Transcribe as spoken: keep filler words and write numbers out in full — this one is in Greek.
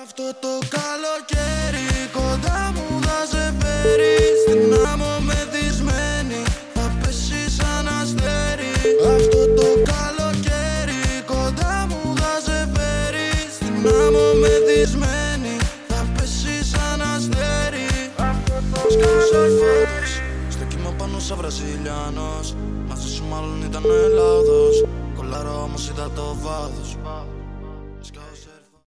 Αυτό το καλοκαίρι κοντά μου θα σε φέρει. Στην άμμο μεθυσμένη θα πέσει σαν αστέρι. Αυτό το καλοκαίρι κοντά μου θα σε φέρει. Στην άμμο μεθυσμένη θα πέσει σαν αστέρι. Σκάσα φως στο κύμα πάνω σαν Βραζιλιάνος. Μαζί σου μάλλον ήταν λάθος. Κολλάρα όμως είδα το βάθος.